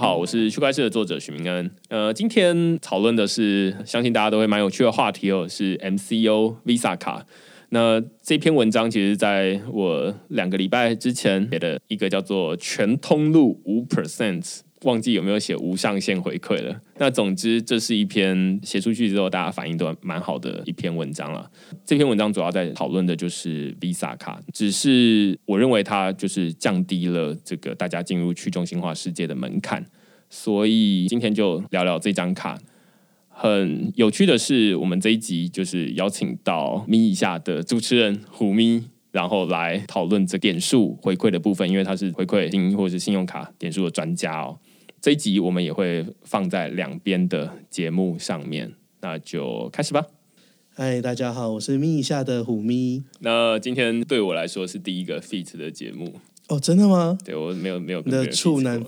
好，我是区块链的作者许明恩。今天讨论的是，相信大家都会蛮有趣的话题哦，是 MCO Visa 卡。那这篇文章其实在我2个礼拜之前写的一个叫做全通路5%。忘记有没有写无上限回馈了。那总之，这是一篇写出去之后大家反应都蛮好的一篇文章了。这篇文章主要在讨论的就是 Visa 卡，只是我认为它就是降低了这个大家进入去中心化世界的门槛，所以今天就聊聊这张卡。很有趣的是，我们这一集就是邀请到咪以下的主持人虎咪。然后来讨论这点数回馈的部分，因为他是回馈金或是信用卡点数的专家哦。这一集我们也会放在2边的节目上面，那就开始吧。 嗨，大家好，我是咪以下的虎咪。 那今天对我来说是第一个 feat 的节目哦，真的吗？ 对，我没有跟别人你的处男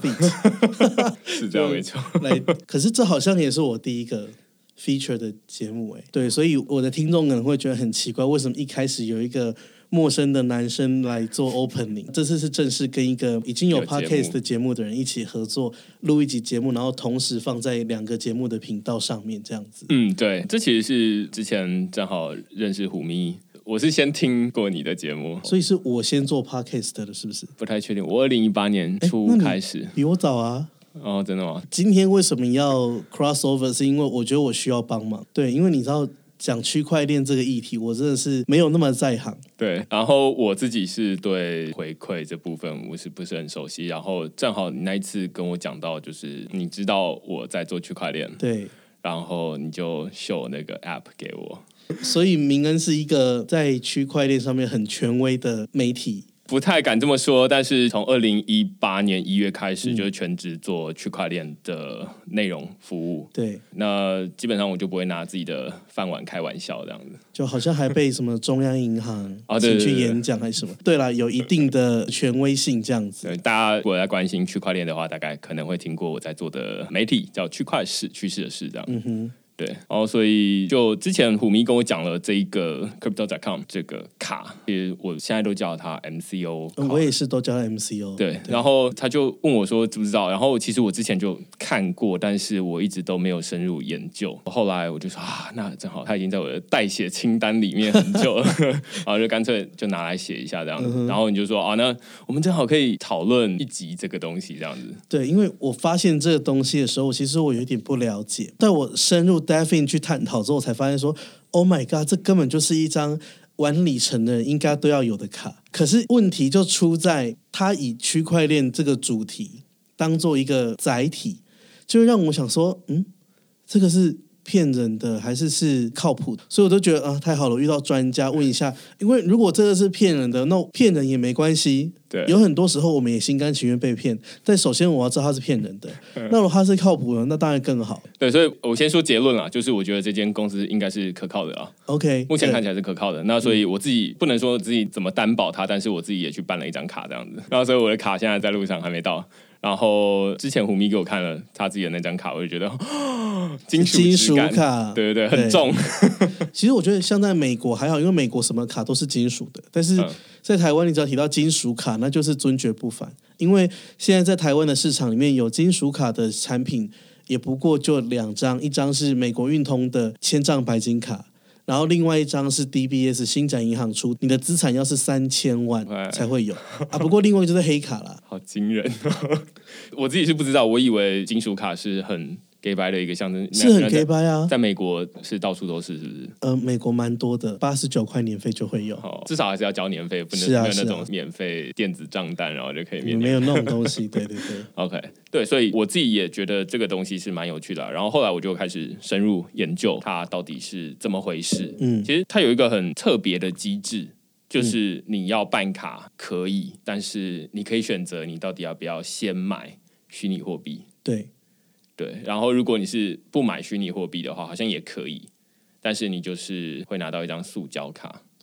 feat 是这样没错。 可是这好像也是我第一个 feature 的节目哎。对，所以我的听众可能会觉得很奇怪，为什么一开始有一个陌生的男生来做 opening， 这次是正式跟一个已经有 podcast 的节目的人一起合作录一集节目，然后同时放在2个节目的频道上面这样子。 对，这其实是之前正好认识虎咪，我是先听过你的节目， 所以是我先做 podcast 的，是不是？ 不太确定，我2018年初开始， 比我早啊。 哦，真的吗？ 今天为什么要 crossover？ 是因为我觉得我需要帮忙。对，因为你知道讲区块链这个议题，我真的是没有那么在行。 对，然后我自己是对回馈这部分我是不是很熟悉，然后正好你那一次跟我讲到，就是你知道我在做区块链， 对， 然后你就秀那个 app 给我。 所以明恩是一个在区块链上面很权威的媒体。 不太敢这么说，但是从2018年1月开始，就是全职做区块链的内容服务。 对， 那基本上我就不会拿自己的饭碗开玩笑，这样子。 就好像还被什么中央银行请去演讲还是什么。对啦，有一定的权威性这样子。 对，大家如果在关心区块链的话，大概可能会听过我在做的媒体叫区块市，趋势的市这样。 嗯哼。 对，然后所以就之前虎咪跟我讲了这一个 Crypto.com 这个卡，其实我现在都叫它 MCO 卡。 我也是都叫它 MCO。 对，然后他就问我说知不知道，然后其实我之前就看过，但是我一直都没有深入研究。后来我就说那正好他已经在我的待写清单里面很久了，然后就干脆就拿来写一下这样子。然后你就说那我们正好可以讨论一集这个东西这样子。 对，因为我发现这个东西的时候，其实我有点不了解，在我深入dive in 去探讨之后，才发现说 ，Oh my god， 这根本就是一张玩里程的人应该都要有的卡。可是问题就出在，它以区块链这个主题当做一个载体，就让我想说，这个是骗人的还是靠谱的？所以我都觉得太好了，我遇到专家问一下。因为如果这个是骗人的，那骗人也没关系。 对， 有很多时候我们也心甘情愿被骗，但首先我要知道他是骗人的。那如果他是靠谱的，那当然更好。 对，所以我先说结论啦，就是我觉得这间公司应该是可靠的啦。 OK， 目前看起来是可靠的。那所以我自己不能说自己怎么担保它，但是我自己也去办了一张卡这样子。然后所以我的卡现在在路上还没到。然后之前虎咪给我看了他自己的那张卡，我就觉得金属卡， 对对对，很重。 其实我觉得像在美国还好，因为美国什么卡都是金属的，但是在台湾你只要提到金属卡，那就是尊爵不凡。因为现在在台湾的市场里面有金属卡的产品，也不过就2张，一张是美国运通的千丈白金卡。然后另外一张是 DBS 星展银行出，你的资产要是3000万才会有不过另外一个就是黑卡啦。 好惊人我自己是不知道，我以为金属卡是很 gay 白的一个象征， 是很 gay 白啊， 在美国是到处都是，是不是？ 美国蛮多的，89块年费就会有， 至少还是要交年费，不能没有那种免费电子账单，然后就可以免。 没有那种东西，对对对。 OK， 对，所以我自己也觉得这个东西是蛮有趣的然后后来我就开始深入研究它到底是怎么回事。其实它有一个很特别的机制。就是你要办卡可以，但是你可以选择你到底要不要先买虚拟货币。 对， 然后如果你是不买虚拟货币的话，好像也可以，但是你就是会拿到一张塑胶卡。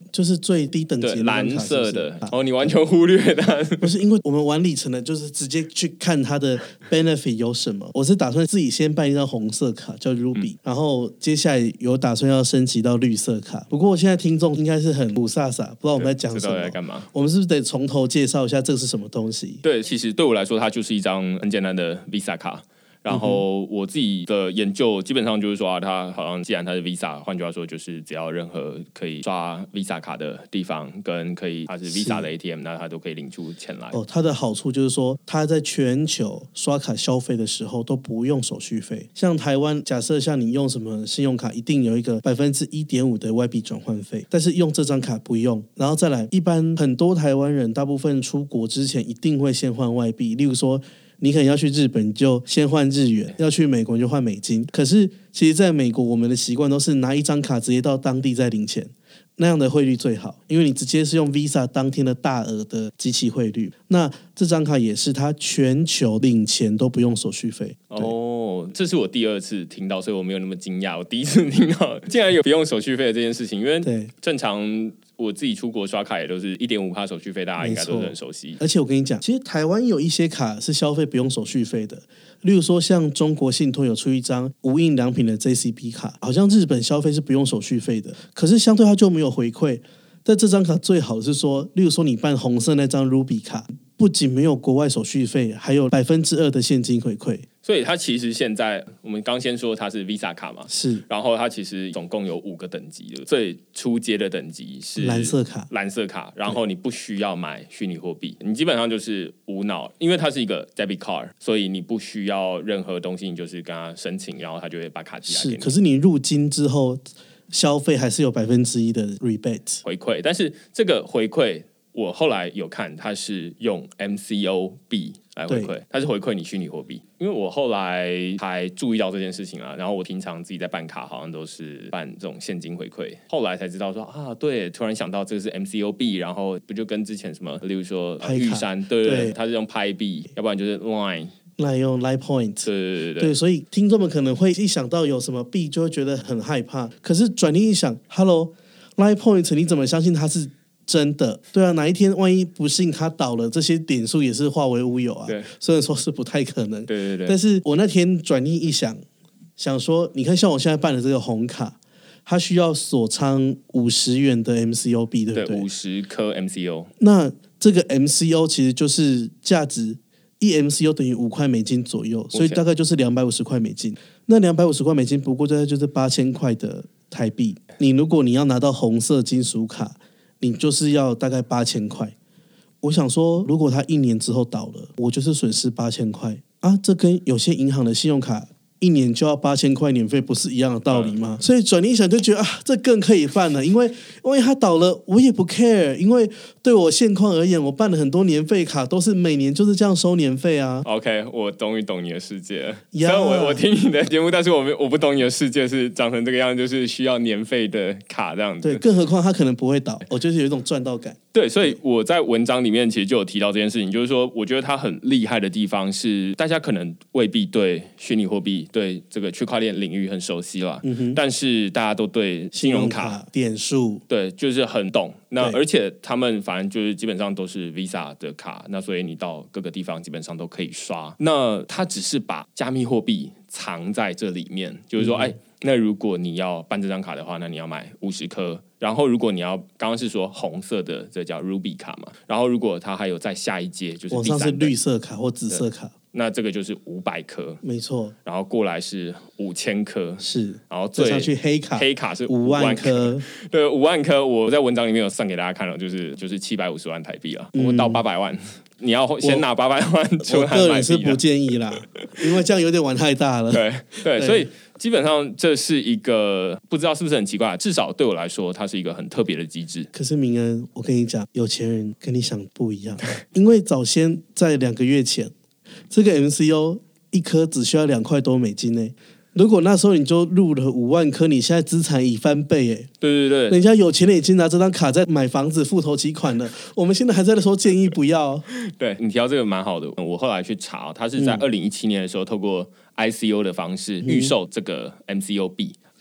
就是最低等级的蓝色的哦，你完全忽略它。 不是因为我们玩里程的，就是直接去看它的 benefit 有什么。我是打算自己先办一张红色卡叫 Ruby，然后接下来有打算要升级到绿色卡。不过我现在听众应该是很不飒飒，不知道我们在讲什么， 在干嘛？ 我们是不是得从头介绍一下这是什么东西？ 对，其实对我来说，它就是一张很简单的 Visa 卡。然后我自己的研究基本上就是说它好像既然它是 Visa， 换句话说就是只要任何可以刷 Visa 卡的地方，跟它是 Visa 的 ATM， 那它都可以领出钱来。 它的好处就是说，它在全球刷卡消费的时候都不用手续费。像台湾，假设像你用什么信用卡，一定有一个1.5%的外币转换费，但是用这张卡不用。然后再来，一般很多台湾人大部分出国之前一定会先换外币，例如说，你可能要去日本，你就先换日元；要去美国，你就换美金。可是，其实在美国，我们的习惯都是拿一张卡直接到当地再领钱，那样的汇率最好，因为你直接是用 Visa 当天的大额的机器汇率。那这张卡也是它全球领钱都不用手续费。 哦，这是我第二次听到，所以我没有那么惊讶。我第一次听到竟然有不用手续费的这件事情，因为正常我自己出国刷卡也都是1.5%手续费，大家应该都是很熟悉。 而且我跟你讲，其实台湾有一些卡是消费不用手续费的，例如说像中国信托有出一张无印良品的 JCB 卡，好像日本消费是不用手续费的，可是相对它就没有回馈。但这张卡最好的是说，例如说你办红色那张 Ruby 卡，不仅没有国外手续费，还有2%的现金回馈。 所以它其实现在我们刚先说它是 Visa 卡嘛， 是， 然后它其实总共有5个等级的，最初阶的等级是蓝色卡， 然后你不需要买虚拟货币，你基本上就是无脑，因为它是一个 debit card， 所以你不需要任何东西，你就是跟他申请，然后他就会把卡寄来给你。 可是你入金之后消费还是有1%的 rebate 回馈，但是这个回馈我后来有看，它是用 MCO 币来回馈，它是回馈你虚拟货币。因为我后来才注意到这件事情啊，然后我平常自己在办卡，好像都是办这种现金回馈，后来才知道说啊，对，突然想到这个是 MCO 币，然后不就跟之前什么，例如说玉山，对，它是用拍币，要不然就是 Line。 来用 Line Point， 对， 所以听众们可能会一想到有什么币就会觉得很害怕，可是转念一想 ，Hello Line Point， 你怎么相信它是真的？对啊，哪一天万一不幸它倒了，这些点数也是化为乌有啊。 对， 虽然说是不太可能， 对， 但是我那天转念一想，想说，你看像我现在办的这个红卡，它需要锁仓50元的 MCO 币，对不对 ？50颗 MCO， 那这个 MCO 其实就是价值。1 MCO 等于5块美金左右，所以大概就是250块美金。那250块美金不过大概就是8000块的台币。如果你要拿到红色金属卡，你就是要大概8000块。我想说，如果它1年之后倒了，我就是损失8000块啊！这跟有些银行的信用卡1年就要8000块年费，不是一样的道理吗？所以转念一想就觉得啊，这更可以办了，因为它倒了，我也不 care， 因为对我现况而言，我办了很多年费卡，都是每年就是这样收年费啊。 OK， 我终于懂你的世界。虽然我听你的节目，但是我不懂你的世界是长成这个样子，就是需要年费的卡这样子。 对，更何况它可能不会倒，我就是有一种赚到感。 对，所以我在文章里面其实就有提到这件事情，就是说，我觉得它很厉害的地方是，大家可能未必对虚拟货币、对这个区块链领域很熟悉啦，但是大家都对信用卡、 点数， 对，就是很懂。那而且他们反正就是基本上都是 Visa 的卡，那所以你到各个地方基本上都可以刷。那它只是把加密货币藏在这里面，就是说，那如果你要办这张卡的话，那你要买50颗。然后如果你要刚刚是说红色的，这叫 Ruby 卡嘛。然后如果它还有再下一阶，就是往上是绿色卡或紫色卡， 那这个就是500颗， 没错。 然后过来是5000颗， 是。 然后再上去黑卡是5万颗， 对，5万颗。我在文章里面有算给大家看了，就是750万台币了，我到800万。你要先拿800万出来买币， 我个人是不建议啦，因为这样有点玩太大了。 对，所以基本上这是一个不知道是不是很奇怪，至少对我来说，它是一个很特别的机制。 可是明恩，我跟你讲，有钱人跟你想不一样，因为早先在2个月前，这个 MCO 一颗只需要2块多美金呢。如果那时候你就入了5万颗，你现在资产已翻倍哎！ 对， 人家有钱人已经拿这张卡在买房子付头期款了，我们现在还在说建议不要。 对，你提到这个蛮好的，我后来去查，他是在2017年的时候透过 ICO 的方式预售这个 MCO 币。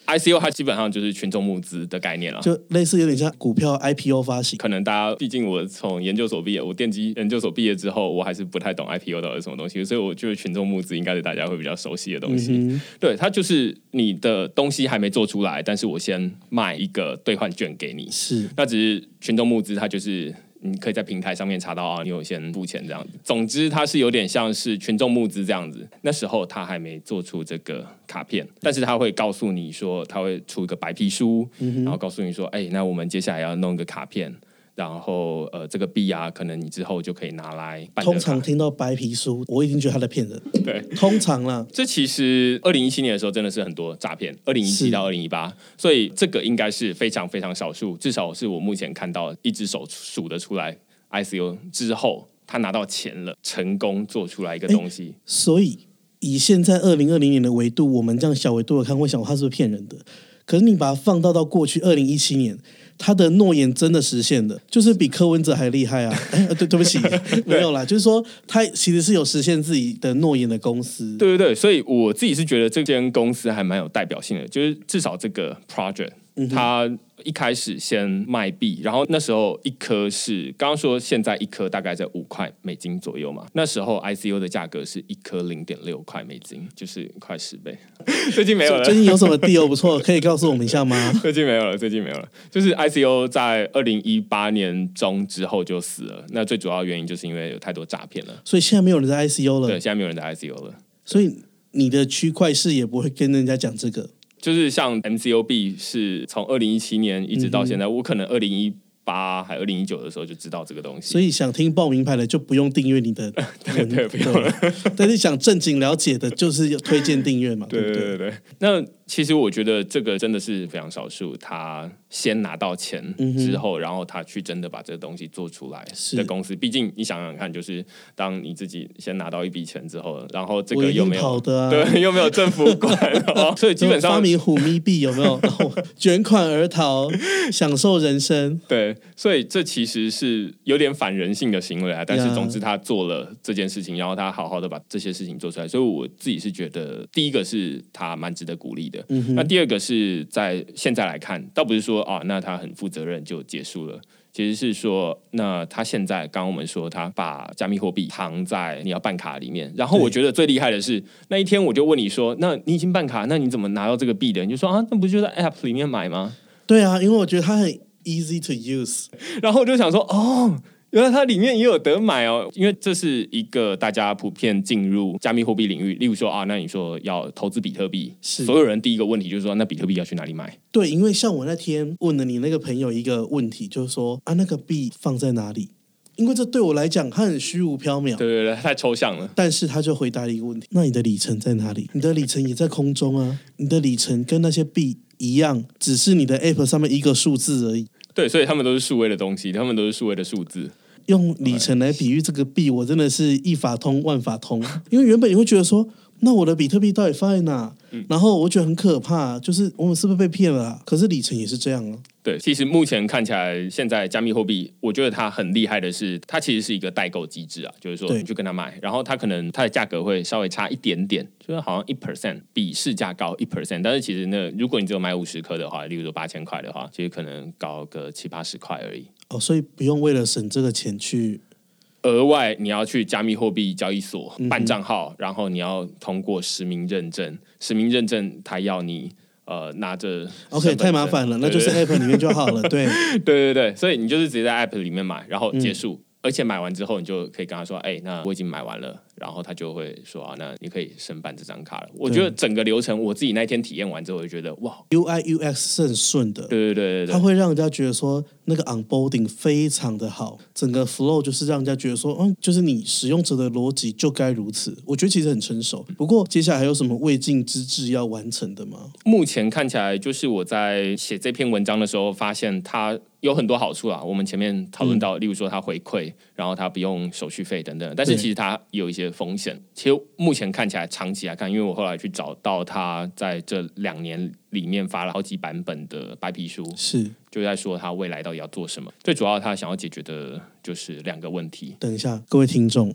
ICO 它基本上就是群众募资的概念了， 就类似有点像股票 IPO 发行。 可能大家毕竟我从研究所毕业，我电机研究所毕业之后，我还是不太懂 IPO 到底是什么东西，所以我觉得群众募资应该是大家会比较熟悉的东西。对，它就是你的东西还没做出来，但是我先卖一个兑换券给你， 是那只是群众募资，它就是你可以在平台上面查到啊，你有先付钱这样子。总之，它是有点像是群众募资这样子。那时候他还没做出这个卡片，但是他会告诉你说，他会出一个白皮书，然后告诉你说，那我们接下来要弄一个卡片。然后这个币啊，可能你之后就可以拿来办。 通常听到白皮书，我已经觉得他在骗人。 对， 通常啦， 这其实2017年的时候真的是很多诈骗，2017到2018，所以这个应该是非常非常少数，至少是我目前看到一只手数得出来 ICO 之后他拿到钱了，成功做出来一个东西。 所以以现在2020年的维度，我们这样小维度的看，会想他是不是骗人的？可是你把它放到过去2017年，他的诺言真的实现了，就是比柯文哲还厉害啊！对不起，没有啦，就是说他其实是有实现自己的诺言的公司。 对对对，所以我自己是觉得这间公司还蛮有代表性的，就是至少这个 project，它一开始先卖币，然后那时候一颗是刚刚说现在一颗大概在$5左右嘛，那时候 ICO 的价格是一颗$0.6，就是快10倍。最近没有了， 最近有什么 deal 不错，可以告诉我们一下吗？ 最近没有了，就是 ICO 在2018年中之后就死了，那最主要的原因就是因为有太多诈骗了， 所以现在没有人在 ICO 了。 对，现在没有人在 ICO 了， 所以你的区块市也不会跟人家讲这个。 就是像 MCO 币是从2017年一直到现在，我可能2018还2019的时候就知道这个东西， 所以想听报名牌的就不用订阅你的对，不用了。 但是想正经了解的，就是推荐订阅嘛，对不对？ 对。那其实我觉得这个真的是非常少数，他先拿到钱之后，然后他去真的把这个东西做出来的公司。毕竟你想想看，就是当你自己先拿到一笔钱之后，然后这个又没有对，又没有政府管，所以基本上发明虎咪币有没有？然后卷款而逃，享受人生。 对，所以这其实是有点反人性的行为啊。但是总之他做了这件事情，然后他好好的把这些事情做出来，所以我自己是觉得，第一个是他蛮值得鼓励的。那第二个是在现在来看，倒不是说那他很负责任就结束了，其实是说，那他现在刚刚我们说他把加密货币藏在你要办卡里面，然后我觉得最厉害的是那一天我就问你说，那你已经办卡，那你怎么拿到这个币的？你就说那不就在 App 里面买吗？ 对啊，因为我觉得它很 easy to use， 然后我就想说原来它里面也有得买因为这是一个大家普遍进入加密货币领域，例如说那你说要投资比特币，所有人第一个问题就是说，那比特币要去哪里买？ 对，因为像我那天问了你那个朋友一个问题，就是说那个币放在哪里？因为这对我来讲，它很虚无缥缈， 对，太抽象了。 但是他就回答了一个问题：那你的里程在哪里？你的里程也在空中啊，你的里程跟那些币一样，只是你的 App 上面一个数字而已。 对，所以他们都是数位的东西，他们都是数位的数字。 用里程来比喻这个币，我真的是一法通万法通。因为原本你会觉得说，那我的比特币到底放在哪？然后我觉得很可怕，就是我们是不是被骗了可是里程也是这样啊。 对，其实目前看起来，现在加密货币，我觉得它很厉害的是，它其实是一个代购机制啊，就是说你去跟他买，然后它可能它的价格会稍微差一点点，就是好像1%比市价高1%，但是其实如果你只有买50颗的话，例如说8000块的话，其实可能高个70-80块而已。 所以不用为了省这个钱去。 额外你要去加密货币交易所办账号，然后你要通过实名认证，实名认证它要你拿着 OK 太麻烦了，那就是 App 里面就好了。对对，所以你就是直接在 App 里面买，然后结束。而且买完之后，你就可以跟他说：“那我已经买完了。”然后他就会说：“那你可以申办这张卡了。”我觉得整个流程，我自己那天体验完之后，我就觉得哇 ，UI UX 是很顺的。 对， 它会让人家觉得说那个 onboarding 非常的好，整个 flow 就是让人家觉得说，就是你使用者的逻辑就该如此。我觉得其实很成熟。不过接下来还有什么未尽之志要完成的吗？ 目前看起来，就是我在写这篇文章的时候，发现它有很多好处啦。我们前面讨论到，例如说它回馈，然后它不用手续费等等，但是其实它有一些风险。其实目前看起来，长期来看，因为我后来去找到它在这2年里面发了好几版本的白皮书， 是就在说它未来到底要做什么。最主要它想要解决的就是2个问题。 等一下，各位听众，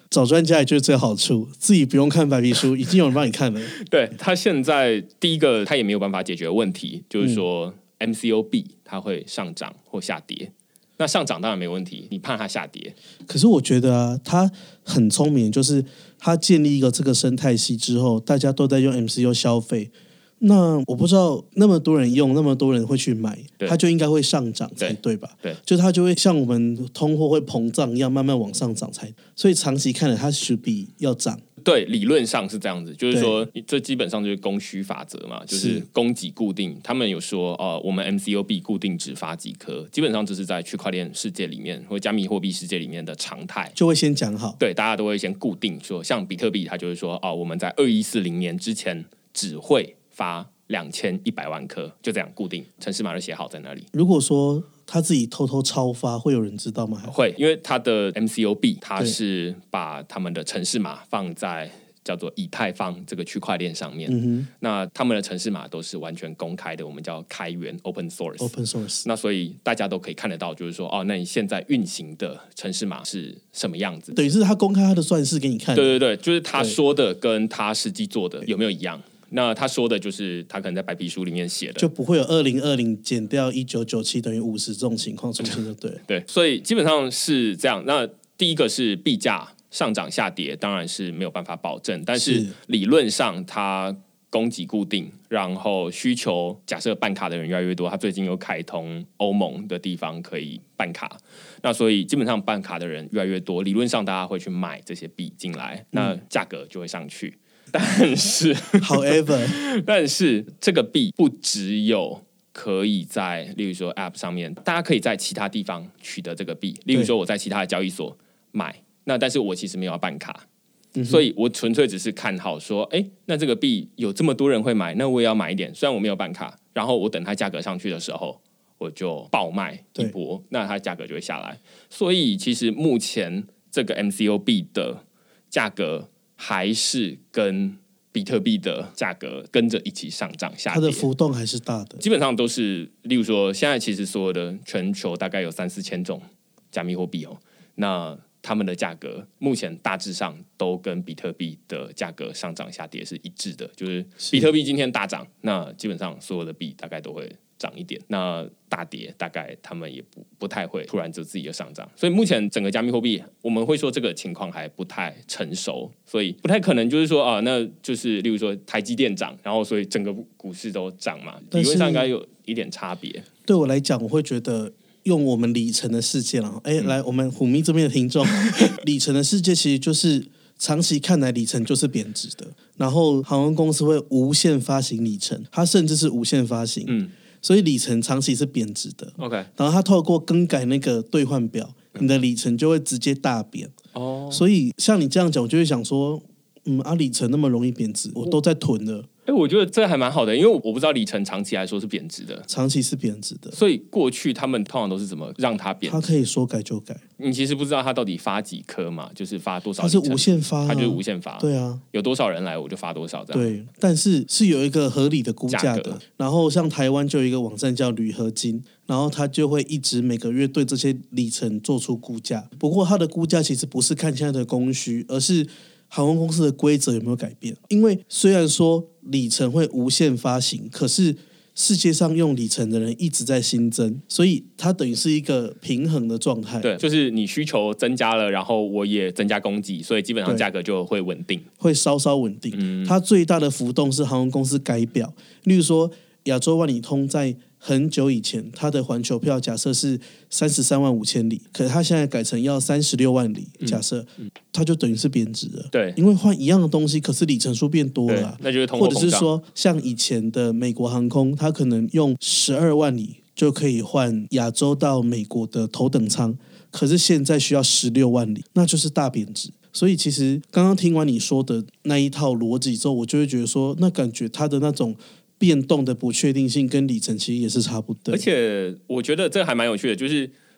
找专家也就是这个好处，自己不用看白皮书，已经有人帮你看了。 对，他现在第一个他也没有办法解决问题，就是说 MCOB 它会上涨或下跌。那上涨当然没问题，你怕它下跌。 可是我觉得啊，他很聪明，就是他建立一个这个生态系之后，大家都在用 MCO 消费。那我不知道那么多人用，那么多人会去买，它就应该会上涨才对吧？ 对， 就它就会像我们通货会膨胀一样，慢慢往上涨才。所以长期看来，它 should be 要涨。 对，理论上是这样子，就是说这基本上就是供需法则嘛，就是供给固定。他们有说我们 MCOB 固定只发几颗，基本上这是在区块链世界里面或加密货币世界里面的常态， 就会先讲好。 对，大家都会先固定说，像比特币，它就是说我们在2140年之前只会发2100万颗，就这样固定，程式码就写好在那里。 如果说他自己偷偷超发，会有人知道吗？ 会，因为他的 MCOB 它是把他们的程式码放在叫做以太坊这个区块链上面，那他们的程式码都是完全公开的，我们叫开源 open source。那所以大家都可以看得到，就是说那你现在运行的程式码是什么样子？ 等于是他公开他的算式给你看。 对对对，就是他说的跟他实际做的有没有一样？那他说的就是他可能在白皮书里面写的， 就不会有2020减掉1997等于50这种情况出现，就对了。 对，所以基本上是这样。那第一个是币价上涨下跌，当然是没有办法保证，但是理论上它供给固定，然后需求假设办卡的人越来越多，他最近又开通欧盟的地方可以办卡，那所以基本上办卡的人越来越多，理论上大家会去买这些币进来，那价格就会上去。但是 ，however， 但是这个币不只有可以在，例如说 App 上面，大家可以在其他地方取得这个币，例如说我在其他的交易所买，那但是我其实没有要办卡，所以我纯粹只是看好说，那这个币有这么多人会买，那我也要买一点，虽然我没有办卡，然后我等它价格上去的时候，我就爆卖一波，那它价格就会下来。所以其实目前这个 MCOB 的价格还是跟比特币的价格跟着一起上涨下跌， 它的浮动还是大的， 基本上都是，例如说，现在其实所有的全球大概有3-4千种加密货币那他们的价格目前大致上都跟比特币的价格上涨下跌是一致的，就是比特币今天大涨，那基本上所有的币大概都会涨一点，那大跌大概他们也不太会突然就自己的上涨，所以目前整个加密货币我们会说这个情况还不太成熟，所以不太可能就是说那就是例如说台积电涨，然后所以整个股市都涨嘛，理论上应该有一点差别。 对我来讲，我会觉得用我们里程的世界了，来我们虎咪这边的听众，里程的世界其实就是长期看来里程就是贬值的，然后航空公司会无限发行里程，它甚至是无限发行，所以里程长期是贬值的。 OK， 然后它透过更改那个兑换表，你的里程就会直接大贬。所以像你这样讲，我就会想说，里程那么容易贬值，我都在囤了。 我觉得这还蛮好的，因为我不知道里程长期来说是贬值的， 长期是贬值的， 所以过去他们通常都是怎么让它贬值？ 它可以说改就改。 你其实不知道它到底发几颗嘛，就是发多少里程？ 它是无限发， 它就是无限发。 对啊， 有多少人来我就发多少这样。 对，但是有一个合理的估价的。然后像台湾就有一个网站叫铝合金，然后它就会一直每个月对这些里程做出估价。不过它的估价其实不是看现在的供需，而是航空公司的规则有没有改变。因为虽然说里程会无限发行，可是世界上用里程的人一直在新增，所以它等于是一个平衡的状态。 对，就是你需求增加了，然后我也增加供给，所以基本上价格就会稳定， 会稍稍稳定。它最大的浮动是航空公司改表，例如说亚洲万里通在很久以前，它的环球票假设是33万5千里，可是它现在改成要36万里，假设，它就等于是贬值了。 对， 因为换一样的东西，可是里程数变多了， 那就是通货膨胀。 或者是说，像以前的美国航空，它可能用12万里就可以换亚洲到美国的头等舱，可是现在需要16万里，那就是大贬值。所以其实刚刚听完你说的那一套逻辑之后，我就会觉得说，那感觉它的那种变动的不确定性跟里程其实也是差不多。 而且我觉得这还蛮有趣的，就是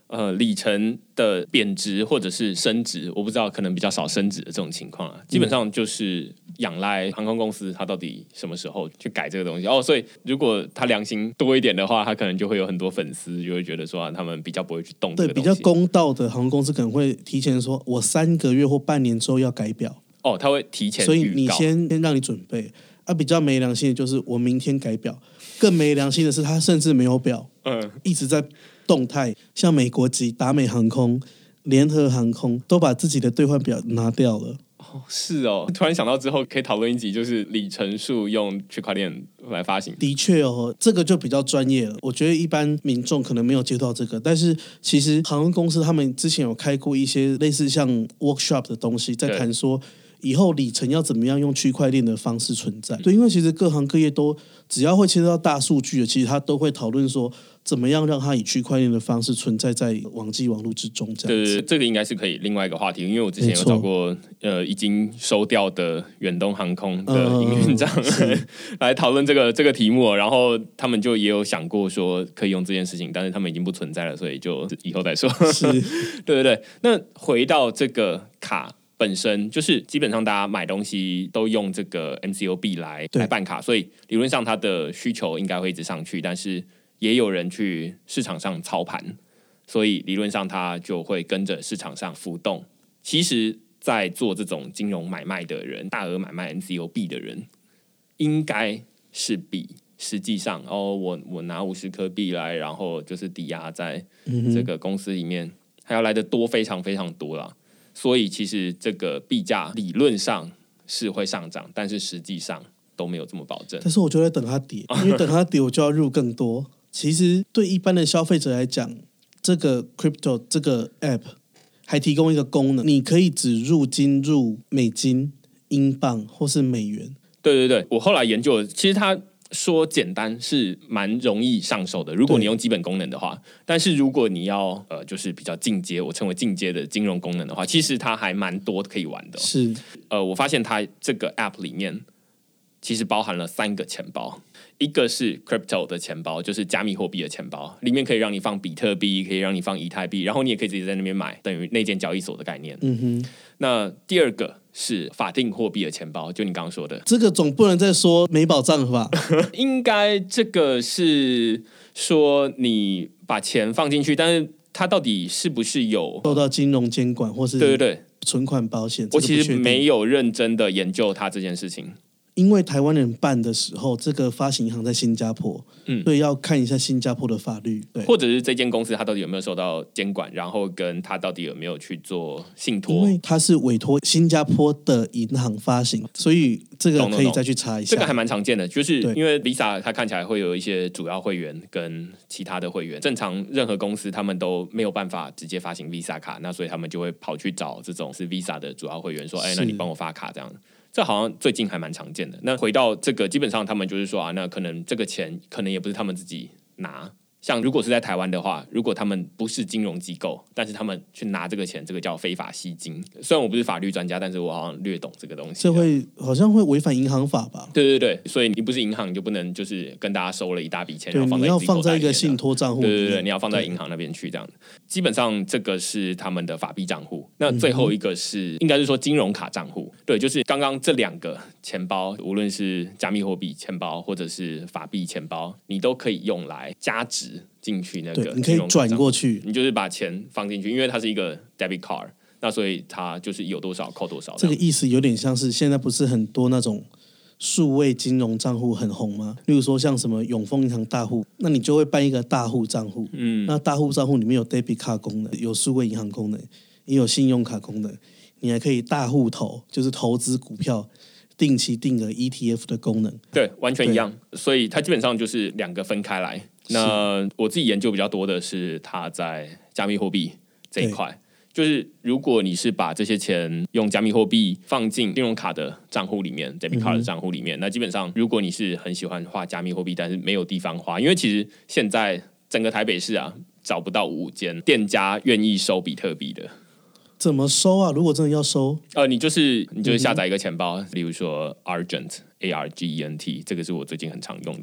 里程的贬值或者是升值，我不知道，可能比较少升值的这种情况啊，基本上就是仰赖航空公司它到底什么时候去改这个东西哦。所以如果它良心多一点的话，它可能就会有很多粉丝就会觉得说，他们比较不会去动这个东西。 对，比较公道的航空公司可能会提前说，我3个月或半年之后要改表。 哦，他会提前预告， 所以你先让你准备。比较没良心的就是我明天改表，更没良心的是他甚至没有表，一直在动态。像美国籍、达美航空、联合航空都把自己的兑换表拿掉了。 哦，是哦，突然想到之后可以讨论一集，就是里程数用区块链来发行。 的确哦，这个就比较专业了。我觉得一般民众可能没有接触到这个，但是其实航空公司他们之前有开过一些类似像 workshop 的东西，在谈说以后里程要怎么样用区块链的方式存在。对，因为其实各行各业都只要会牵涉到大数据的，其实他都会讨论说怎么样让它以区块链的方式存在在网际网络之中。这样子， 对，这个应该是可以另外一个话题，因为我之前有找过已经收掉的远东航空的营运长、来讨论这个题目，然后他们就也有想过说可以用这件事情，但是他们已经不存在了，所以就以后再说。 是， 对。那回到这个卡本身，就是基本上大家买东西都用这个 MCOB 来办卡，所以理论上它的需求应该会一直上去，但是也有人去市场上操盘，所以理论上它就会跟着市场上浮动。其实在做这种金融买卖的人，大额买卖 MCOB 的人，应该是比实际上我拿50颗币来，然后就是抵押在这个公司里面，还要来的多，非常非常多啦。所以其实这个币价理论上是会上涨，但是实际上都没有这么保证。 但是我就在等它跌，因为等它跌我就要入更多。其实对一般的消费者来讲，这个 crypto 这个 app 还提供一个功能，你可以只入美金、英镑或是美元。 对，我后来研究了，其实它说简单是蛮容易上手的，如果你用基本功能的话。但是如果你要就是比较进阶，我称为进阶的金融功能的话，其实它还蛮多可以玩的。 是， 我发现它这个 app 里面其实包含了3个钱包，一个是 crypto 的钱包，就是加密货币的钱包，里面可以让你放比特币，可以让你放以太币，然后你也可以直接在那边买，等于内建交易所的概念。那第二个是法定货币的钱包，就你刚刚说的， 这个总不能再说没保障了吧？ 应该这个是说你把钱放进去，但是它到底是不是有受到金融监管或是对存款保险？ 我其实没有认真的研究它这件事情。 因为台湾人办的时候，这个发行银行在新加坡，所以要看一下新加坡的法律，对， 或者是这间公司它到底有没有受到监管，然后跟它到底有没有去做信托， 因为它是委托新加坡的银行发行，所以这个可以再去查一下。 这个还蛮常见的，就是因为 Visa 它看起来会有一些主要会员跟其他的会员，正常任何公司他们都没有办法直接发行 Visa 卡，那所以他们就会跑去找这种是 Visa 的主要会员说，那你帮我发卡这样。这好像最近还蛮常见的。那回到这个，基本上他们就是说那可能这个钱可能也不是他们自己拿。像如果是在台湾的话，如果他们不是金融机构，但是他们去拿这个钱，这个叫非法吸金。虽然我不是法律专家，但是我好像略懂这个东西。 这好像会违反银行法吧？ 对，所以你不是银行，你就不能就是跟大家收了一大笔钱，然后放在你要放在一个信托账户。 对，你要放在银行那边去这样。基本上这个是他们的法币账户。那最后一个是应该是说金融卡账户。对，就是刚刚这2个钱包，无论是加密货币钱包或者是法币钱包，你都可以用来加值进去那个， 你可以转过去， 你就是把钱放进去，因为它是一个 debit card， 那所以它就是有多少扣多少。 这个意思有点像是现在不是很多那种数位金融账户很红吗？例如说像什么永丰银行大户，那你就会办一个大户账户，那大户账户里面有 debit card 功能，有数位银行功能，也有信用卡功能，你还可以大户投，就是投资股票。定期定额 ETF 的功能， 对，完全一样，所以它基本上就是2个分开来。那我自己研究比较多的是它在加密货币这一块，就是如果你是把这些钱用加密货币放进信用卡的账户里面 debit card 的账户里面，那基本上如果你是很喜欢花加密货币，但是没有地方花，因为其实现在整个台北市找不到5间店家愿意收比特币的。 怎么收啊？如果真的要收， 你就是下载一个钱包，比如说 Argent ARGENT， 这个是我最近很常用的。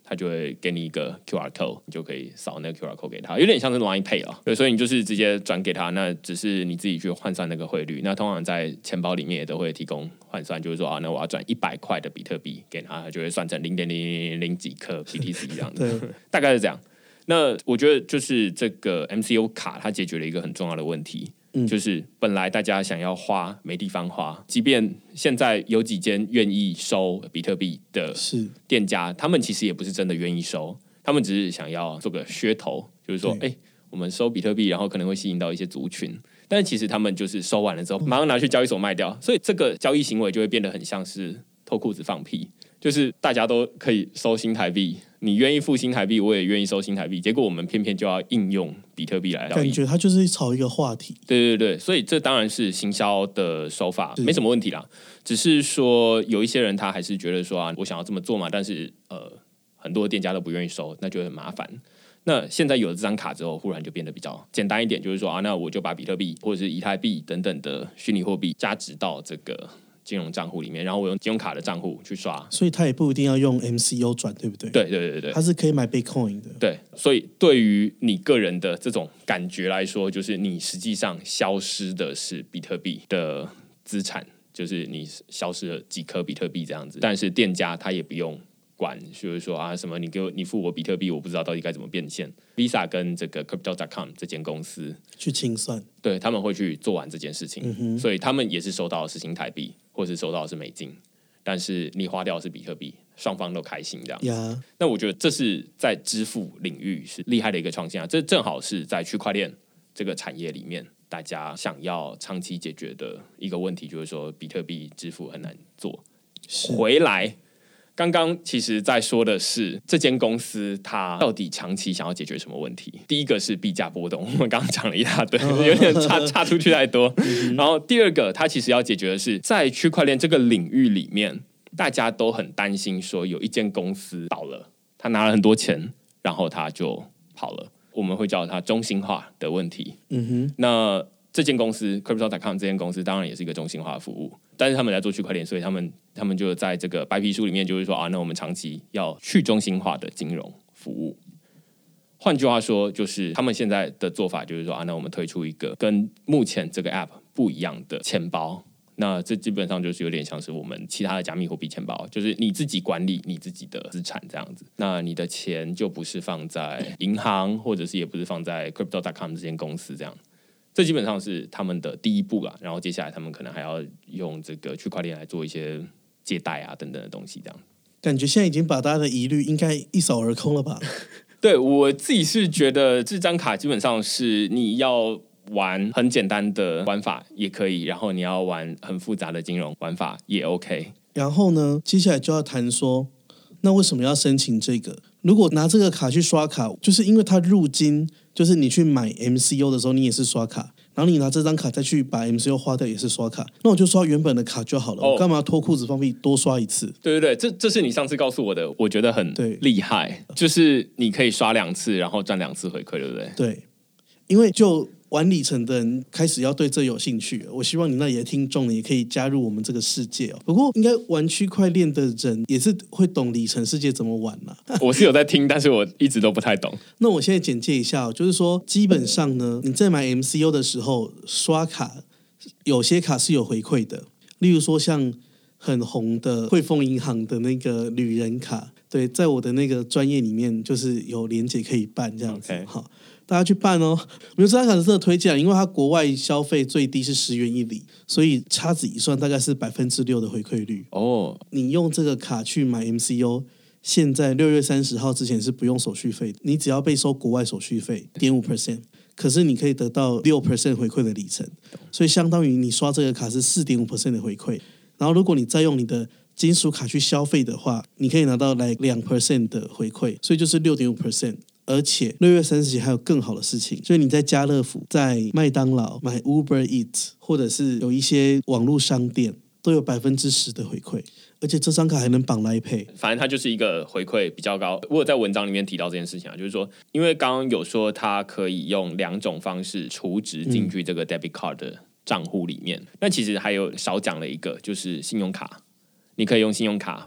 他就会给你一个 QR code， 你就可以扫那个 QR code 给他，有点像是 Line Pay 啊。对，所以你就是直接转给他，那只是你自己去换算那个汇率。那通常在钱包里面也都会提供换算，就是说啊，那我要转100块的比特币给他，他就会算成0.0000几克 BTC 这样子，大概是这样。那我觉得就是这个 MCO 卡，它解决了一个很重要的问题。就是本来大家想要花没地方花，即便现在有几间愿意收比特币的店家，他们其实也不是真的愿意收，他们只是想要做个噱头，就是说，我们收比特币，然后可能会吸引到一些族群，但是其实他们就是收完了之后，马上拿去交易所卖掉，所以这个交易行为就会变得很像是脱裤子放屁，就是大家都可以收新台币，你愿意付新台币，我也愿意收新台币，结果我们偏偏就要应用比特币来交易， 感觉它就是炒一个话题。 对对对，所以这当然是行销的手法，没什么问题啦。只是说有一些人他还是觉得说啊，我想要这么做嘛，但是很多店家都不愿意收，那就很麻烦。那现在有了这张卡之后，忽然就变得比较简单一点，就是说啊，那我就把比特币或者是以太币等等的虚拟货币加值到这个金融账户里面，然后我用金融卡的账户去刷， 所以他也不一定要用 MCO 转，对不对？ 对对对对， 他是可以买 Bitcoin 的。 对，所以对于你个人的这种感觉来说，就是你实际上消失的是比特币的资产，就是你消失了几颗比特币这样子，但是店家他也不用管，就是说啊什么你付我比特币，我不知道到底该怎么变现。Visa 跟这个 Crypto.com 这间公司去清算， 对，他们会去做完这件事情，所以他们也是收到的是新台币，或是收到的是美金，但是你花掉的是比特币，双方都开心这样。那我觉得这是在支付领域是厉害的一个创新啊，这正好是在区块链这个产业里面，大家想要长期解决的一个问题，就是说比特币支付很难做。回来，刚刚其实在说的是这间公司它到底长期想要解决什么问题。第一个是币价波动，我们刚刚讲了一大堆，有点差出去太多。然后第二个，它其实要解决的是在区块链这个领域里面，大家都很担心说有一间公司倒了，他拿了很多钱，然后他就跑了，我们会叫它中心化的问题。那这间公司 Crypto.com 这间公司当然也是一个中心化的服务，但是他们在做区块链，所以他们就在这个白皮书里面就是说啊，那我们长期要去中心化的金融服务。换句话说，就是他们现在的做法就是说啊，那我们推出一个跟目前这个 App 不一样的钱包。那这基本上就是有点像是我们其他的加密货币钱包，就是你自己管理你自己的资产这样子。那你的钱就不是放在银行，或者是也不是放在 Crypto.com 这间公司这样。这基本上是他们的第一步啦，然后接下来他们可能还要用这个区块链来做一些借贷啊等等的东西，这样感觉现在已经把大家的疑虑应该一扫而空了吧？ 对，我自己是觉得这张卡基本上是你要玩很简单的玩法也可以，然后你要玩很复杂的金融玩法也 OK。 然后呢，接下来就要谈说，那为什么要申请这个？如果拿这个卡去刷卡，就是因为它入金，就是你去买 MCO 的时候，你也是刷卡，然后你拿这张卡再去把 MCO 花掉也是刷卡，那我就刷原本的卡就好了，我干嘛脱裤子放屁多刷一次？ 对对对，这是你上次告诉我的，我觉得很厉害，就是你可以刷2次，然后赚2次回馈，对不对？ 对，因为就玩里程的人开始要对这有兴趣，我希望你那里的听众也可以加入我们这个世界哦。不过应该玩区块链的人也是会懂里程世界怎么玩啦。 我是有在听，但是我一直都不太懂。 那我现在简介一下就是说基本上呢，你在买 MCO 的时候刷卡，有些卡是有回馈的，例如说像很红的汇丰银行的那个旅人卡，对，在我的那个专业里面就是有连结可以办这样子。好，大家去办哦。我觉得这张卡是真的推荐，因为它国外消费最低是10元1里，所以差值一算大概是6%的回馈率。你用这个卡去买 MCO， 现在6月30号之前是不用手续费，你只要被收国外手续费0.5%，可是你可以得到6% 回馈的里程，所以相当于你刷这个卡是4.5% 的回馈。然后如果你再用你的金属卡去消费的话，你可以拿到来2% 的回馈，所以就是6.5%。而且6月30日还有更好的事情，所以你在家乐福、在麦当劳买 Uber Eats， 或者是有一些网络商店，都有10%的回馈，而且这张卡还能绑 Line Pay。 反正它就是一个回馈比较高。我有在文章里面提到这件事情啊，就是说，因为刚刚有说它可以用2种方式储值进去这个 debit card 的账户里面，那其实还有少讲了一个，就是信用卡，你可以用信用卡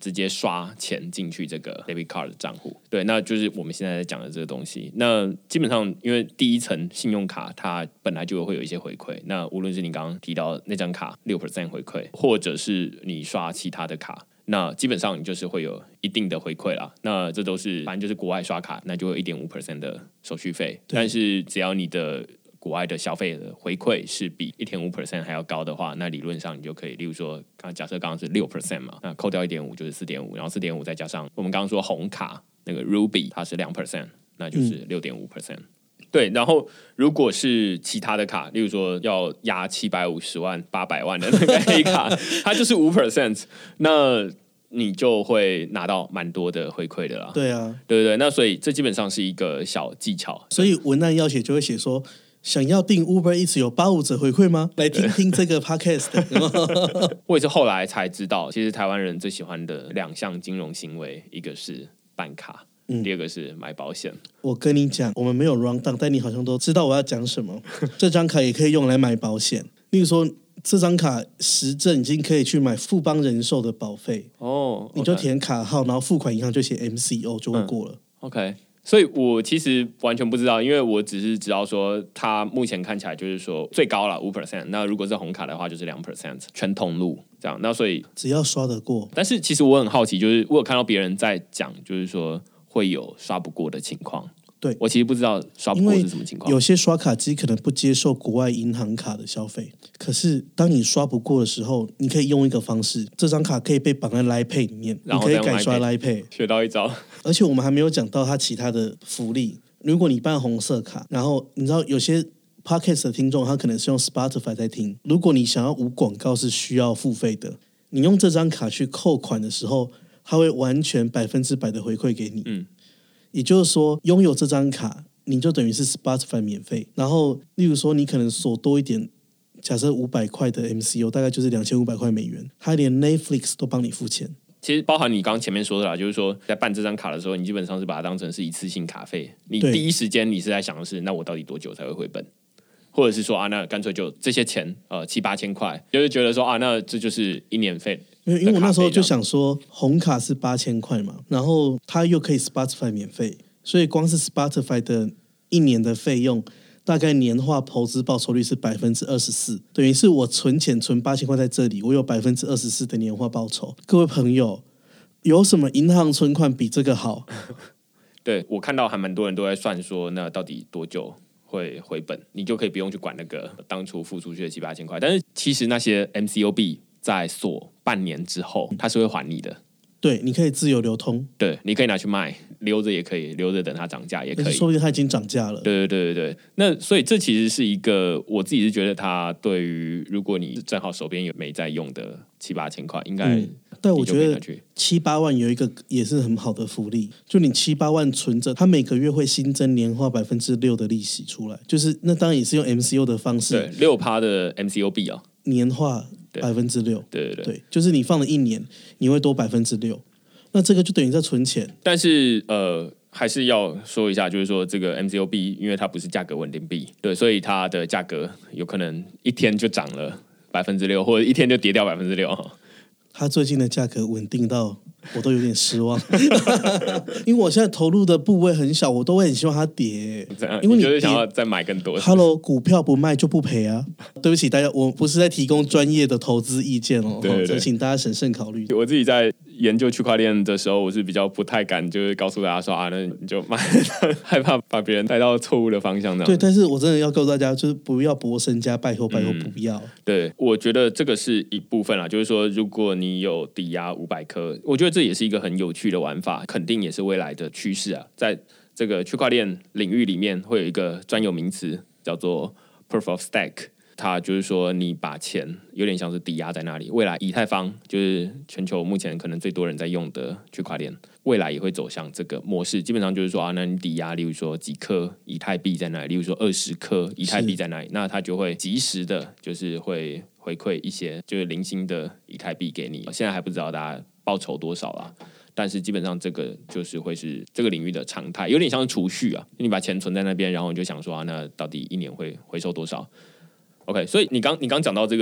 直接刷钱进去这个 debit card 的账户。对，那就是我们现在在讲的这个东西。那基本上因为第一层信用卡它本来就会有一些回馈，那无论是你刚刚提到那张卡 6% 回馈，或者是你刷其他的卡，那基本上你就是会有一定的回馈啦。那这都是反正就是国外刷卡，那就会有 1.5% 的手续费。但是只要你的国外的消费的回馈是比 1.5% 还要高的话，那理论上你就可以，例如说假设刚刚是 6% 嘛，那扣掉 1.5 就是 4.5， 然后 4.5 再加上我们刚刚说红卡那个 Ruby 它是 2%， 那就是 6.5%。对，然后如果是其他的卡，例如说要压750万、800万的那个黑卡，它就是 5%， 那你就会拿到蛮多的回馈的啦。 对啊， 对对对，那所以这基本上是一个小技巧。 所以文案要写就会写说，想要订 Uber Eats 有85折回馈吗？来听听这个 podcast。 我也是后来才知道，其实台湾人最喜欢的2项金融行为，一个是办卡。第二个是买保险。 我跟你讲，我们没有 round down， 但你好像都知道我要讲什么。这张卡也可以用来买保险，例如说这张卡实证已经可以去买富邦人寿的保费哦，你就填卡号，然后付款银行就写 MCO 就会过了。 OK， 所以我其实完全不知道，因为我只是知道说它目前看起来就是说最高了 5%， 那如果是红卡的话就是 2%， 全通路这样。那所以只要刷得过， 但是其实我很好奇，就是我有看到别人在讲，就是说会有刷不过的情况。 对， 我其实不知道刷不过是什么情况。 有些刷卡机可能不接受国外银行卡的消费，可是当你刷不过的时候，你可以用一个方式，这张卡可以被绑在 Line Pay 里面，你可以改刷 Line Pay， 学到一招。 而且我们还没有讲到它其他的福利。如果你办红色卡，然后你知道有些 Podcast 的听众他可能是用 Spotify 在听，如果你想要无广告是需要付费的，你用这张卡去扣款的时候，它会完全100%的回馈给你。也就是说，拥有这张卡，你就等于是 Spotify 免费。然后，例如说，你可能锁多一点，假设500块的 MCO， 大概就是2500块美元，它连 Netflix 都帮你付钱。 其实包含你刚刚前面说的啦，就是说在办这张卡的时候，你基本上是把它当成是一次性卡费。你第一时间你是在想的是，那我到底多久才会回本？或者是说那干脆就这些钱7-8千块，就是觉得说那这就是1年费。 因为我那时候就想说，红卡是8000块嘛，然后它又可以 Spotify 免费，所以光是 Spotify 的1年的费用，大概年化投资报酬率是24%，等于是我存钱存8000块在这里，我有24%的年化报酬。各位朋友，有什么银行存款比这个好？ 对，我看到还蛮多人都在算说，那到底多久会回本？你就可以不用去管那个当初付出去的7-8千块，但是其实那些 MCOB 在锁半年之后，它是会还你的。 对，你可以自由流通。 对，你可以拿去卖，留着也可以，留着等它涨价也可以。 说不定它已经涨价了。 对对对对对。那所以这其实是一个，我自己是觉得它对于如果你正好手边有没在用的7-8千块，应该但我觉得7-8万有一个也是很好的福利，就你7-8万存着，它每个月会新增年化6%的利息出来，就是那当然也是用 MCO 的方式， 对，6%的 MCOB 啊， 年化6%， 对对对对，就是你放了1年，你会多6%，那这个就等于在存钱。 但是还是要说一下，就是说这个 MCOB 因为它不是价格稳定币，对，所以它的价格有可能一天就涨了6%，或者一天就跌掉6%。 它最近的价格稳定到我都有点失望，因为我现在投入的部位很小，我都会很希望它跌。 因为你就是想要再买更多。 Hello， 股票不卖就不赔啊！对不起大家，我不是在提供专业的投资意见哦，对，请大家审慎考虑。 我自己在研究区块链的时候，我是比较不太敢，就是告诉大家说那你就买，害怕把别人带到错误的方向那样。 对，但是我真的要告诉大家，就是不要博身家，拜托拜托不要。 对，我觉得这个是一部分啦，就是说如果你有抵押500颗，我觉得这也是一个很有趣的玩法，肯定也是未来的趋势啊。在这个区块链领域里面，会有一个专有名词叫做 Proof of Stake。它就是说，你把钱有点像是抵押在那里，未来以太坊就是全球目前可能最多人在用的区块链，未来也会走向这个模式。基本上就是说那你抵押，例如说几颗以太币在那里，例如说20颗以太币在那里，那它就会及时的，就是会回馈一些就是零星的以太币给你。现在还不知道大家报酬多少啦，但是基本上这个就是会是这个领域的常态，有点像是储蓄啊，你把钱存在那边，然后你就想说那到底1年会回收多少？OK， 所以你刚讲到这个，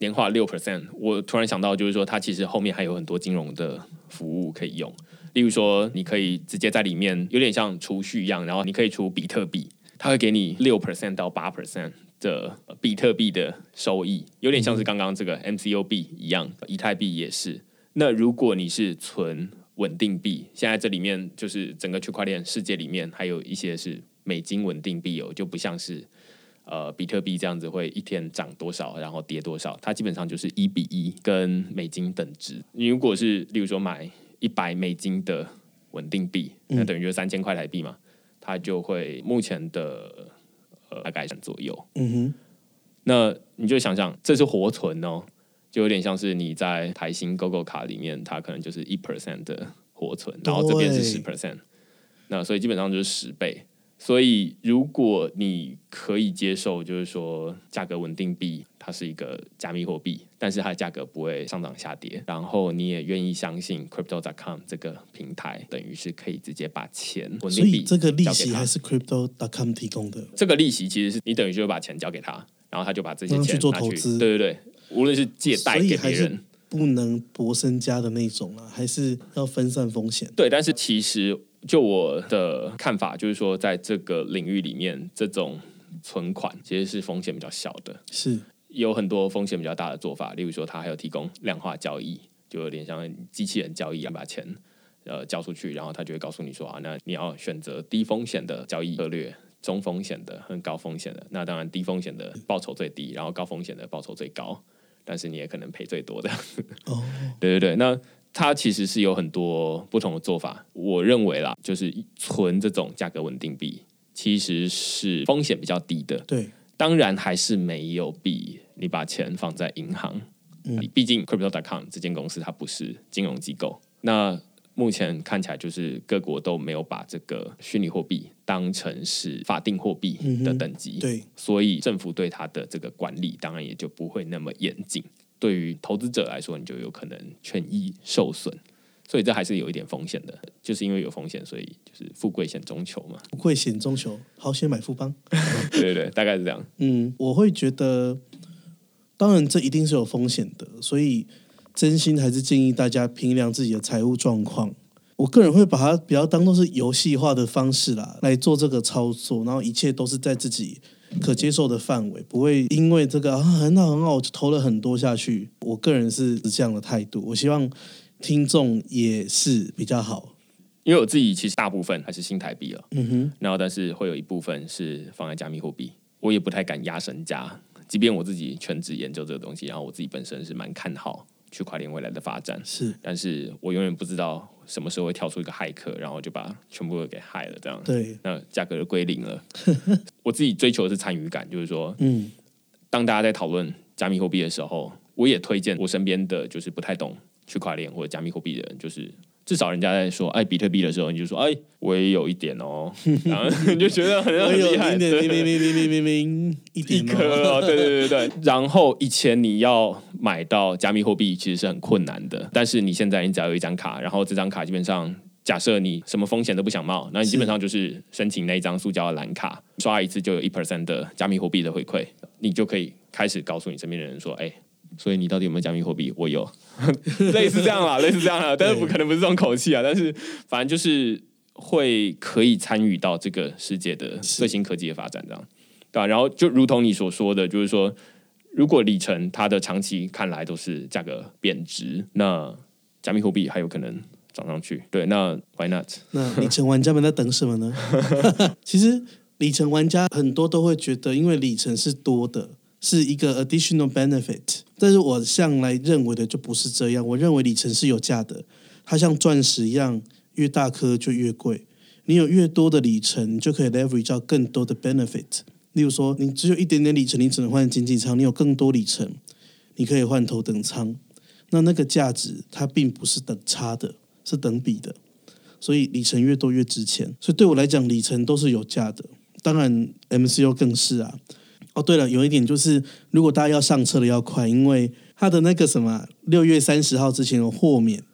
年化 6%， 我突然想到就是说它其实后面还有很多金融的服务可以用，例如说你可以直接在里面有点像储蓄一样，然后你可以储比特币，它会给你 6% 到 8% 的比特币的收益，有点像是刚刚这个 MCO 币一样，以太币也是。那如果你是存稳定币，现在这里面就是整个区块链世界里面还有一些是美金稳定币就不像是比特币这样子会一天涨多少然后跌多少，它基本上就是1:1跟美金等值。你如果是例如说买100美金的稳定币，那等于就是3000块台币嘛，它就会目前的大概左右。那你就想想，这是活存哦，就有点像是你在台新 GoGo 卡里面，它可能就是1% 的活存，然后这边是10%，那所以基本上就是10倍。所以如果你可以接受，就是说价格稳定币它是一个加密货币，但是它的价格不会上涨下跌，然后你也愿意相信 Crypto.com 这个平台，等于是可以直接把钱稳定币交给他。所以这个利息还是 Crypto.com 提供的？ 这个利息其实是你等于就把钱交给他，然后他就把这些钱去做投资。 对对对，无论是借贷给别人， 不能博身家的那种啊，还是要分散风险。 对，但是其实就我的看法，就是说在这个领域里面，这种存款其实是风险比较小的， 是有很多风险比较大的做法，例如说它还有提供量化交易，就有点像机器人交易，把钱交出去，然后他就会告诉你说那你要选择低风险的交易策略，中风险的和高风险的。那当然低风险的报酬最低，然后高风险的报酬最高，但是你也可能赔最多的。对对对，那它其实是有很多不同的做法。我认为啦，就是存这种价格稳定币其实是风险比较低的。 对， 当然还是没有比你把钱放在银行。毕竟 Crypto.com 这间公司它不是金融机构。那目前看起来就是各国都没有把这个虚拟货币当成是法定货币的等级。 对， 所以政府对它的这个管理当然也就不会那么严谨。对于投资者来说，你就有可能权益受损，所以这还是有一点风险的。就是因为有风险，所以就是富贵险中求嘛。 富贵险中求，好险买富邦。 对对对，大概是这样。 我会觉得，当然这一定是有风险的，所以真心还是建议大家评量自己的财务状况。我个人会把它比较当作是游戏化的方式啦，来做这个操作，然后一切都是在自己可接受的范围，不会因为这个很好很好，我就投了很多下去。我个人是这样的态度，我希望听众也是比较好。 因为我自己其实大部分还是新台币了，然后但是会有一部分是放在加密货币，我也不太敢压身家，即便我自己全职研究这个东西，然后我自己本身是蛮看好区块链未来的发展，但是我永远不知道什么时候会跳出一个骇客，然后就把全部都给害了，这样， 对， 那价格就归零了。我自己追求的是参与感，就是说，当大家在讨论加密货币的时候，我也推荐我身边的就是不太懂区块链或者加密货币的人，就是至少人家在说比特币的时候，你就说我也有一点哦，然后你就觉得很厉害， 一颗对对对对。然后以前你要买到加密货币其实是很困难的，但是你现在你只要有一张卡，然后这张卡基本上假设你什么风险都不想冒，那你基本上就是申请那一张塑胶的蓝卡，刷一次就有1% 的加密货币的回馈，你就可以开始告诉你身边的人说，所以你到底有没有加密货币？我有，类似这样啦，类似这样啦，但是可能不是这种口气啊，但是反正就是可以参与到这个世界的最新科技的发展，这样对吧？然后就如同你所说的，就是说，如果里程它的长期看来都是价格贬值，那加密货币还有可能涨上去。对，那 why not？ 那里程玩家们在等什么呢？其实里程玩家很多都会觉得，因为里程是多的。是一个 additional benefit， 但是我向来认为的就不是这样。我认为里程是有价的，它像钻石一样，越大颗就越贵。你有越多的里程，你就可以 leverage 到更多的 benefit。例如说，你只有一点点里程，你只能换经济舱；你有更多里程，你可以换头等舱。那个价值它并不是等差的，是等比的。所以里程越多越值钱。所以对我来讲，里程都是有价的。当然 MCO 更是啊。对了，有一点就是，如果大家要上车的要快，因为它的那个什么6月30号之前有豁免，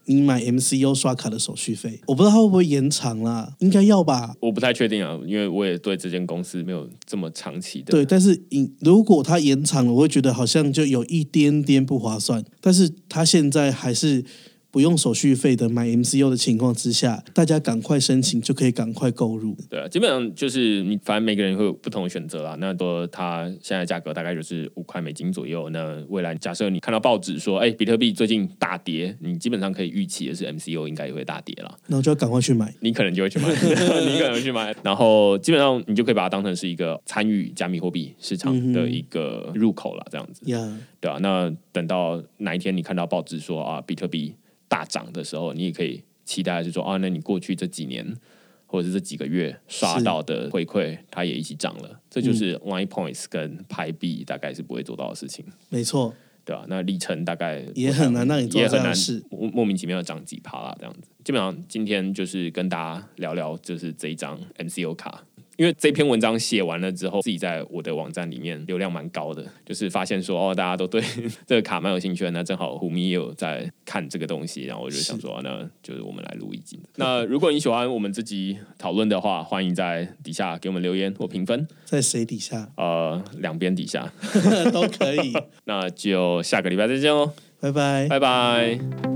你买 MCO 刷卡的手续费。我不知道它会不会延长啦，应该要吧？ 我不太确定啊，因为我也对这间公司没有这么长期的。 对，但是如果它延长了，我会觉得好像就有一点点不划算。但是它现在还是不用手续费的买 MCO 的情况之下，大家赶快申请就可以赶快购入。 对啊，基本上就是你，反正每个人会有不同的选择啦。那多它现在价格大概就是$5左右。那未来假设你看到报纸说，比特币最近大跌，你基本上可以预期的是 MCO 应该也会大跌啦。 然后就要赶快去买， 你可能就会去买，你可能会去买，然后基本上你就可以把它当成是一个参与加密货币市场的一个入口啦，这样子。对啊，那等到哪一天你看到报纸说啊，比特币大涨的时候，你也可以期待是说啊，那你过去这几年或者是这几个月刷到的回馈，它也一起涨了。这就是 Line Points 跟拍币大概是不会做到的事情。 没错， 对吧？那里程大概也很难让你做这样的事， 莫名其妙的涨几%啦，这样子。基本上今天就是跟大家聊聊，就是这一张 MCO 卡。因为这篇文章写完了之后，自己在我的网站里面流量蛮高的，就是发现说大家都对这个卡蛮有兴趣的。那正好虎咪也有在看这个东西，然后我就想说，那就是我们来录一集。那如果你喜欢我们这集讨论的话，欢迎在底下给我们留言或评分。 在谁底下？ 两边底下都可以。 那就下个礼拜再见喽， 拜拜， 拜拜。